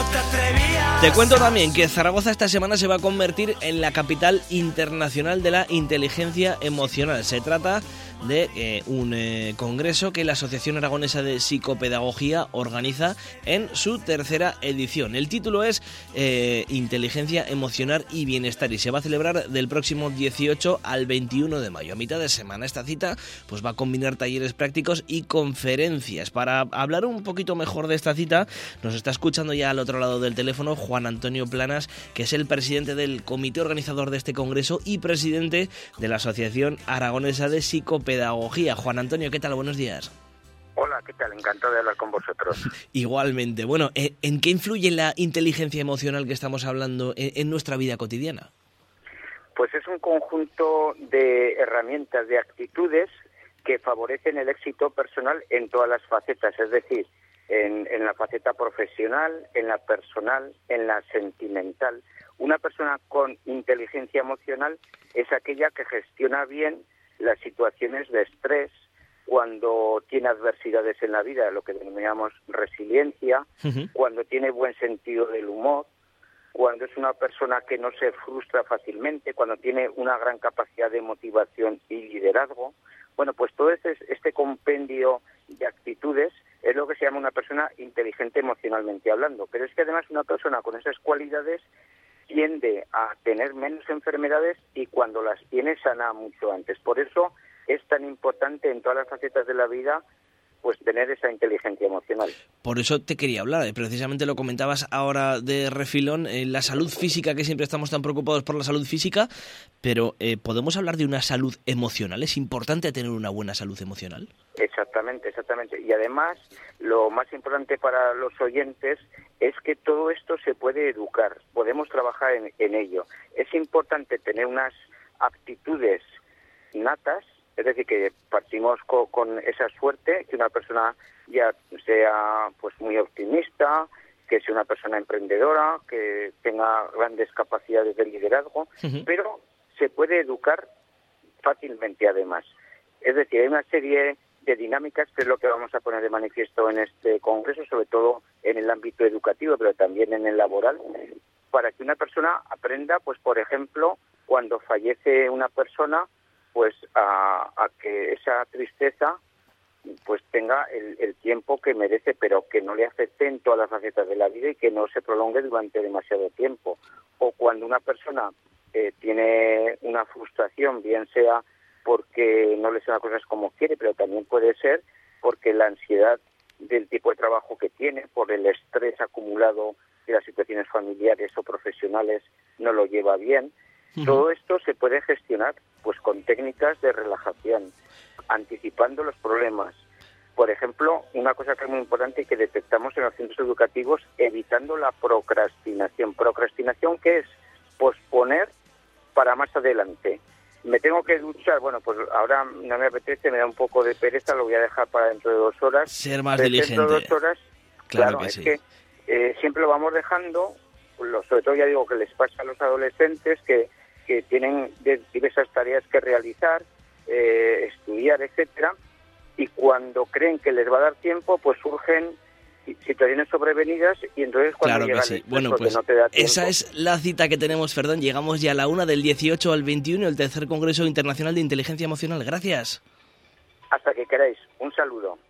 Te cuento también que Zaragoza esta semana se va a convertir en la capital internacional de la inteligencia emocional. Se trata de un congreso que la Asociación Aragonesa de Psicopedagogía organiza en su tercera edición. El título es Inteligencia Emocional y Bienestar y se va a celebrar del próximo 18 al 21 de mayo. A mitad de semana esta cita pues va a combinar talleres prácticos y conferencias. Para hablar un poquito mejor de esta cita nos está escuchando ya al otro lado del teléfono Juan Antonio Planas, que es el presidente del comité organizador de este congreso y presidente de la Asociación Aragonesa de Psicopedagogía. Juan Antonio, ¿qué tal? Buenos días. Hola, ¿qué tal? Encantado de hablar con vosotros. Igualmente. Bueno, ¿en qué influye la inteligencia emocional que estamos hablando en nuestra vida cotidiana? Pues es un conjunto de herramientas, de actitudes que favorecen el éxito personal en todas las facetas, es decir, en la faceta profesional, en la personal, en la sentimental. Una persona con inteligencia emocional es aquella que gestiona bien las situaciones de estrés, cuando tiene adversidades en la vida, lo que denominamos resiliencia, cuando tiene buen sentido del humor, cuando es una persona que no se frustra fácilmente, cuando tiene una gran capacidad de motivación y liderazgo. Bueno, pues todo este compendio de actitudes es lo que se llama una persona inteligente emocionalmente hablando. Pero es que además una persona con esas cualidades tiende a tener menos enfermedades y cuando las tiene sana mucho antes. Por eso es tan importante en todas las facetas de la vida pues tener esa inteligencia emocional. Por eso te quería hablar, precisamente lo comentabas ahora de refilón, la salud física, que siempre estamos tan preocupados por la salud física, pero ¿podemos hablar de una salud emocional? ¿Es importante tener una buena salud emocional? Exactamente. Y además, lo más importante para los oyentes es que todo esto se puede educar, podemos trabajar en ello. Es importante tener unas aptitudes natas, es decir, que partimos con esa suerte, que una persona ya sea pues muy optimista, que sea una persona emprendedora, que tenga grandes capacidades de liderazgo, pero se puede educar fácilmente además. Es decir, hay una serie de dinámicas que es lo que vamos a poner de manifiesto en este congreso, sobre todo en el ámbito educativo, pero también en el laboral, para que una persona aprenda, pues por ejemplo, cuando fallece una persona, pues a que esa tristeza pues tenga el tiempo que merece, pero que no le afecte en todas las facetas de la vida y que no se prolongue durante demasiado tiempo. O cuando una persona tiene una frustración, bien sea porque no le salen las cosas como quiere, pero también puede ser porque la ansiedad del tipo de trabajo que tiene, por el estrés acumulado de las situaciones familiares o profesionales, no lo lleva bien. Todo esto se puede gestionar pues con técnicas de relajación, anticipando los problemas. Por ejemplo, una cosa que es muy importante y que detectamos en los centros educativos, evitando la procrastinación. ¿Procrastinación qué es? Posponer para más adelante. Me tengo que duchar, bueno, pues ahora no me apetece, me da un poco de pereza, lo voy a dejar para dentro de 2 horas. Ser más diligente. Dentro de 2 horas, claro que es sí. Que siempre lo vamos dejando, sobre todo ya digo que les pasa a los adolescentes que tienen diversas tareas que realizar, estudiar, etcétera, y cuando creen que les va a dar tiempo, pues surgen situaciones sobrevenidas y entonces cuando llega el estrés, bueno, pues no te da tiempo. Esa es la cita que tenemos, perdón, llegamos ya a la 1 del 18 al 21, el tercer Congreso Internacional de Inteligencia Emocional. Gracias. Hasta que queráis. Un saludo.